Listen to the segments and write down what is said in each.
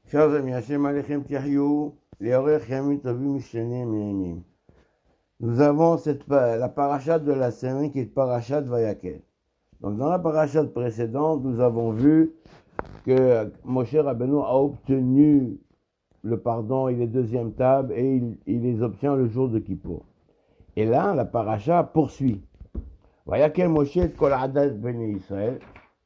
Chers amis, Hashem Alechem Tiryou, les Orech Yamim Tovim Mishenim Yamim. Nous avons la parachat de la semaine qui est parachat Vayakel. Donc dans la parachat précédente, nous avons vu que Moshe Rabbeinu a obtenu le pardon et les deuxièmes tables et il les obtient le jour de Kippour. Et là, la parachat poursuit. Vayakel Moshe et Kol Adat Bnei Israël.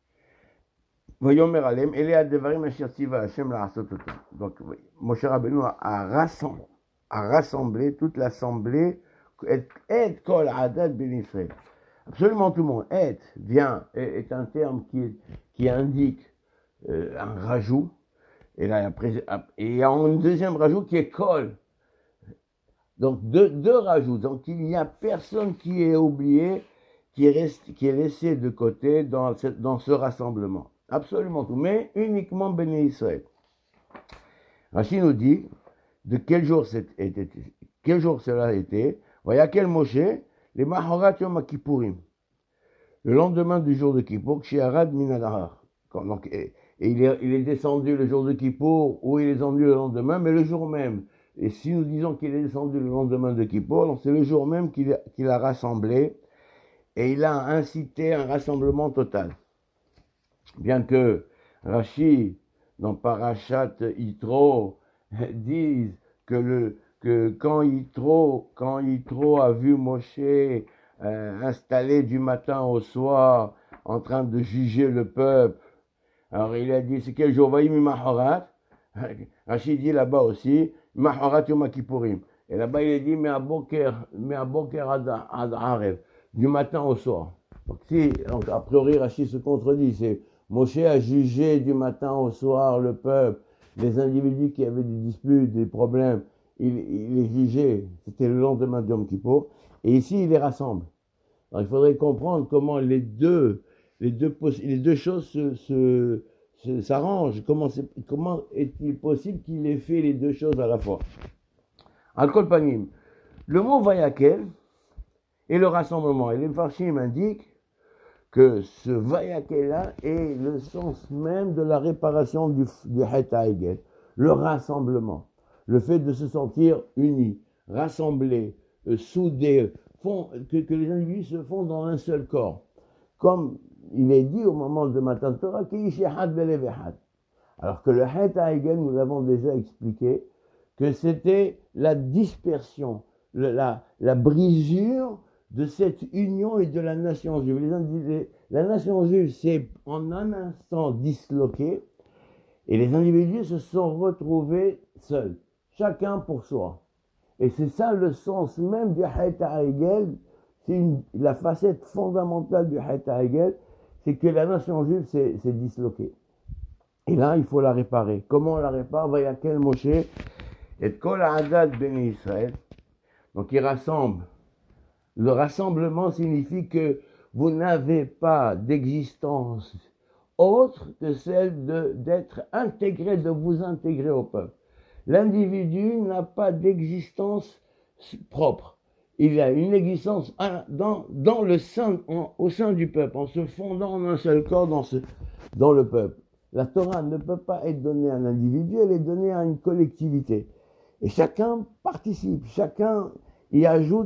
Vayomer Alem, Ele Adevarim Asher Tziva Hashem La'asot Otam. Donc Moshe Rabbeinu a rassemblé toute l'assemblée et Kol Adat Bnei Israël. Absolument tout le monde. Et vient est un terme qui indique un rajout. Et là, il y a un deuxième rajout qui est Kol. Donc deux rajouts. Donc il n'y a personne qui est oublié, qui est laissé de côté dans ce rassemblement. Absolument tout, mais uniquement Béné Israël. Rashi nous dit de quel jour cela était. Voyez quel Moshe, les Mahorat Yom Kippourim. Le lendemain du jour de Kippour, chez Arad Minadahar. Et il est descendu le jour de Kippour, ou il est descendu le lendemain, mais le jour même. Et si nous disons qu'il est descendu le lendemain de Kippour, donc c'est le jour même qu'il a rassemblé, et il a incité un rassemblement total. Bien que Rashi, dans Parashat Yitro, dise que quand Yitro a vu Moshe installé du matin au soir, en train de juger le peuple, alors il a dit, c'est quel jour? Vaïmi Mahorat. Rashi dit là-bas aussi, Mahorat Yom Kippourim. Et là-bas il a dit, mais à Boker ad Arev, du matin au soir. Donc a priori Rashi se contredit, c'est Moshe a jugé du matin au soir le peuple, les individus qui avaient des disputes, des problèmes, il les jugeait, c'était le lendemain de Yom Kippour, et ici il les rassemble. Alors il faudrait comprendre comment les deux choses s'arrangent, comment est-il possible qu'il ait fait les deux choses à la fois. Al-Kol Panim, le mot Vayakel et le rassemblement, et les Mfarshim indiquent que ce Vayakel-là est le sens même de la réparation du Het HaEgel, le rassemblement, le fait de se sentir unis, rassemblés, soudés, que les individus se font dans un seul corps. Comme il est dit au moment de Matan Torah, alors que le Het HaEgel, nous l'avons déjà expliqué, que c'était la dispersion, la brisure de cette union et de la nation juive. La nation juive s'est en un instant disloquée et les individus se sont retrouvés seuls, chacun pour soi. Et c'est ça le sens même du Het HaEgel, c'est la facette fondamentale du Het HaEgel, c'est que la nation juive s'est disloquée. Et là, il faut la réparer. Comment on la répare? Vayakel Moshe et Kol Adat Bnei Israël. Donc il rassemble. Le rassemblement signifie que vous n'avez pas d'existence autre que celle d'être intégré, de vous intégrer au peuple. L'individu n'a pas d'existence propre. Il a une existence dans le sein, au sein du peuple, en se fondant en un seul corps dans le peuple. La Torah ne peut pas être donnée à un individu, elle est donnée à une collectivité. Et chacun participe, chacun y ajoute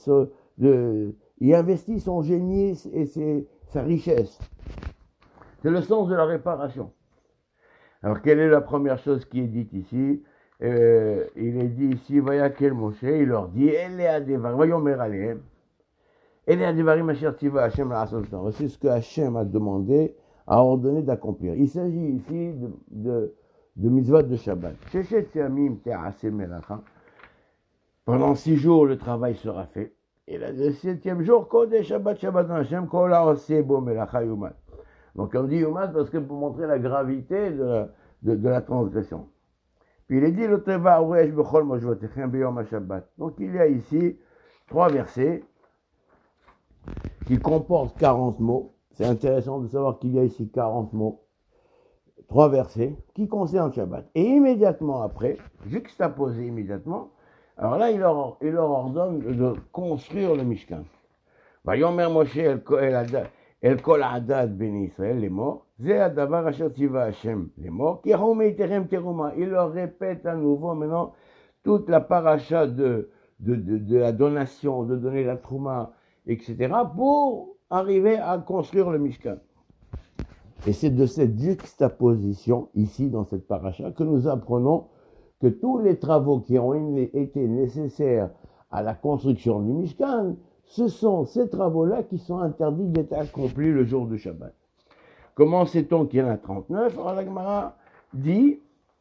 il investit son génie et sa richesse. C'est le sens de la réparation. Alors, quelle est la première chose qui est dite ici? Il est dit ici, Vayakel Moshe, il leur dit, Ele Adevarim, Vayomer Alehem, Ele Adevarim Asher Tziva Hashem La'asot Otam. Voici ce que Hashem a demandé, a ordonné d'accomplir. Il s'agit ici de mitzvot de Shabbat. Sheshet Yamim Te'aseh Melacha. Pendant 6 jours, le travail sera fait. Et le 7e jour, Kodesh Shabbat Shabbat Hashem Kol Ha'oseh Bo Melacha Yumat. Donc on dit Yumat parce que pour montrer la gravité de la transgression. Puis il est dit L'Oteva Uresh Bechol Mojvotechem Beyom HaShabbat. Donc il y a ici 3 versets qui comportent 40 mots. C'est intéressant de savoir qu'il y a ici 40 mots. 3 versets qui concernent Shabbat. Et immédiatement après, juxtaposé immédiatement, alors là, il leur ordonne de construire le Mishkan. Vayomer Moshe el Kol Adat Bnei Israël, les morts, Zé Adavar Asher Tiva Hashem les morts, Kehom Eiterem Teruma. Il leur répète à nouveau maintenant toute la paracha de la donation, de donner la trouma, etc., pour arriver à construire le Mishkan. Et c'est de cette juxtaposition, ici, dans cette paracha, que nous apprenons que tous les travaux qui ont été nécessaires à la construction du Mishkan, ce sont ces travaux-là qui sont interdits d'être accomplis le jour du Shabbat. Comment sait-on qu'il y en a 39? Alors la Gemara dit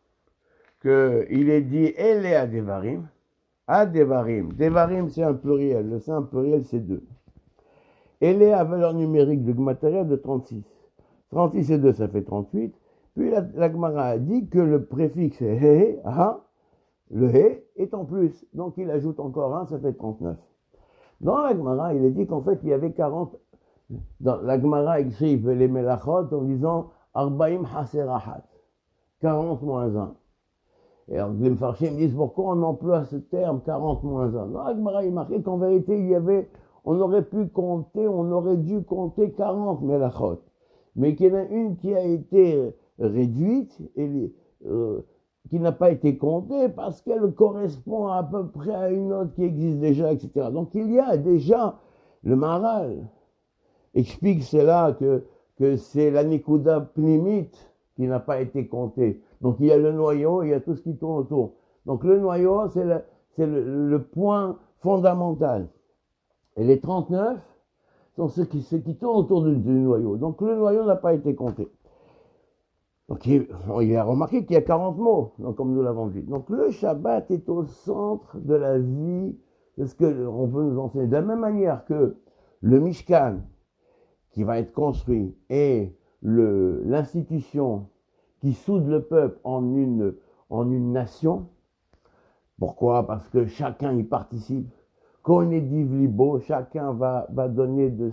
qu'il est dit « Ele Adevarim ». Adevarim. Devarim, c'est un pluriel. Le simple pluriel, c'est 2. Ele a valeur numérique de matériel de 36. 36 et 2, ça fait 38. Puis la Gemara a dit que le préfixe he, ha, le he est en plus. Donc il ajoute encore un, ça fait 39. Dans la Gemara, il est dit qu'en fait, il y avait 40. Dans la Gemara écrit les melachot en disant Arbaim haserahat, 40 moins 1. Et alors les Mefarshim disent pourquoi on emploie ce terme 40 moins 1. Dans la Gemara, il est marqué qu'en vérité, on aurait pu compter, on aurait dû compter 40 melachot. Mais qu'il y en a une qui a été réduite et qui n'a pas été comptée parce qu'elle correspond à peu près à une autre qui existe déjà, etc. Donc il y a déjà le Maharal explique cela que c'est la Nikuda Pnimite qui n'a pas été comptée. Donc il y a le noyau, il y a tout ce qui tourne autour. Donc le noyau, c'est le point fondamental. Et les 39 sont ceux qui tournent autour du noyau. Donc le noyau n'a pas été compté. Donc il a remarqué qu'il y a 40 mots, donc, comme nous l'avons dit. Donc le Shabbat est au centre de la vie de ce qu'on veut nous enseigner. De la même manière que le Mishkan, qui va être construit, et l'institution qui soude le peuple en une nation. Pourquoi? Parce que chacun y participe. Konediv libo, chacun va donner de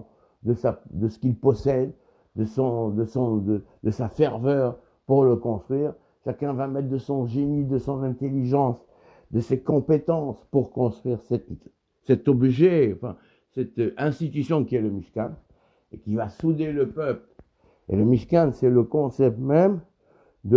ce qu'il possède, de sa ferveur pour le construire. Chacun va mettre de son génie, de son intelligence, de ses compétences pour construire cet objet, enfin, cette institution qui est le Mishkan, et qui va souder le peuple. Et le Mishkan, c'est le concept même de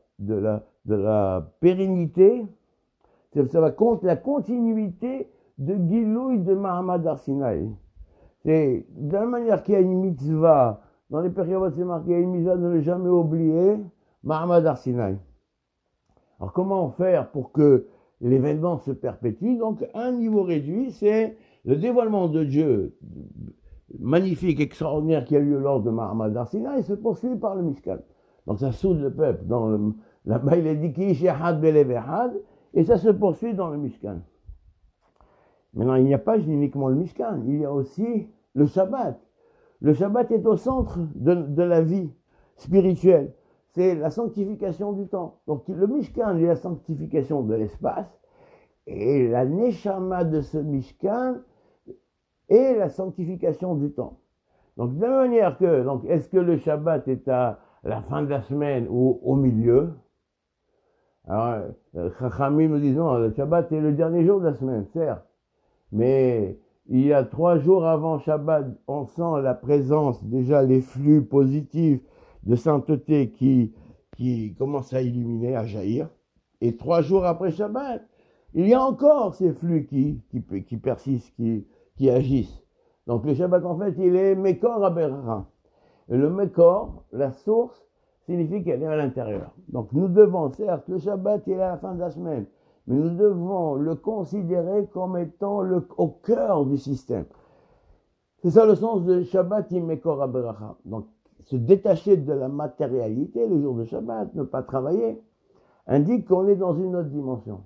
la pérennité, ça va contre la continuité de Gilouï de Mahamad Arsinaï. C'est de la manière qu'il y a une mitzvah, dans les périodes c'est marqué, il y a une mitzvah de ne jamais oublier Mahamad Arsinaï. Alors comment faire pour que l'événement se perpétue? Donc un niveau réduit, c'est le dévoilement de Dieu magnifique, extraordinaire qui a eu lieu lors de Mahamad Arsinaï, se poursuit par le Mishkan. Donc ça soude le peuple. Là-bas il est dit Ki Shehad Belevehad, et ça se poursuit dans le Mishkan. Maintenant, il n'y a pas uniquement le Mishkan, il y a aussi le Shabbat. Le Shabbat est au centre de la vie spirituelle. C'est la sanctification du temps. Donc le Mishkan est la sanctification de l'espace, et la Neshama de ce Mishkan est la sanctification du temps. Donc de la même manière que, est-ce que le Shabbat est à la fin de la semaine ou au milieu? Alors, Chachamim nous disent non, le Shabbat est le dernier jour de la semaine, certes. Mais il y a 3 jours avant Shabbat, on sent la présence, déjà les flux positifs de sainteté qui commencent à illuminer, à jaillir. Et 3 jours après Shabbat, il y a encore ces flux qui persistent, qui agissent. Donc le Shabbat, en fait, il est Mekor Aberra. Et le Mekor, la source, signifie qu'elle est à l'intérieur. Donc nous devons, certes, le Shabbat est à la fin de la semaine, mais nous devons le considérer comme étant au cœur du système. C'est ça le sens de Shabbat Mekor Aberra. Donc se détacher de la matérialité le jour de Shabbat, ne pas travailler, indique qu'on est dans une autre dimension.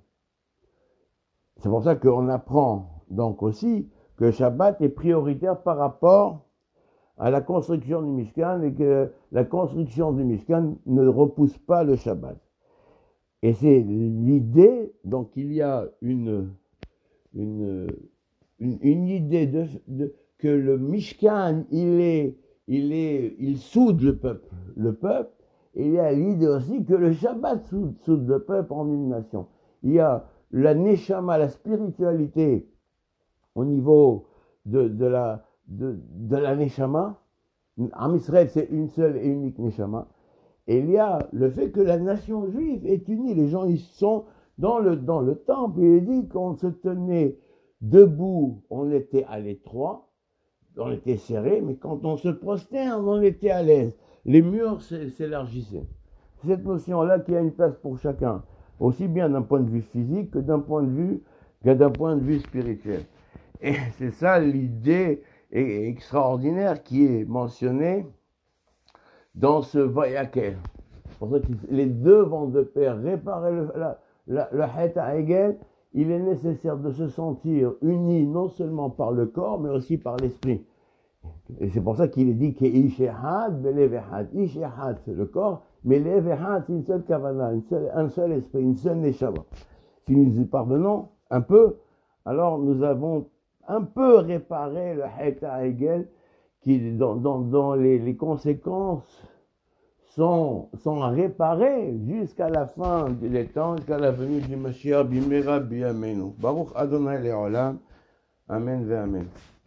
C'est pour ça qu'on apprend donc aussi que Shabbat est prioritaire par rapport à la construction du Mishkan et que la construction du Mishkan ne repousse pas le Shabbat. Et c'est l'idée, donc il y a une idée que le Mishkan, il soude le peuple. Et il y a l'idée aussi que le Shabbat soude le peuple en une nation. Il y a la Neshama, la spiritualité au niveau de la Neshama, Am Israël, c'est une seule et unique Neshama. Et il y a le fait que la nation juive est unie. Les gens, ils sont dans le temple. Il est dit qu'on se tenait debout, on était à l'étroit, on était serré, mais quand on se prosterne, on était à l'aise. Les murs s'élargissaient. Cette notion-là qui a une place pour chacun, aussi bien d'un point de vue physique que d'un point de vue spirituel. Et c'est ça l'idée extraordinaire qui est mentionnée dans ce Vayakel. C'est pour ça que les deux vont de pair. Réparer le Het HaEgel, il est nécessaire de se sentir uni non seulement par le corps, mais aussi par l'esprit. Et c'est pour ça qu'il est dit que Ish Echad, Belev Echad. Ish Echad, c'est le corps, mais Lev Echad, c'est une seule kavana, un seul esprit, une seule neshama. Si nous y parvenons un peu, alors nous avons un peu réparé le Het HaEgel, qui, dont les conséquences sont réparées jusqu'à la fin des temps, jusqu'à la venue du Mashiach Bimera Biyamenu. Baruch Adonai Le'olam. Amen ve Amen.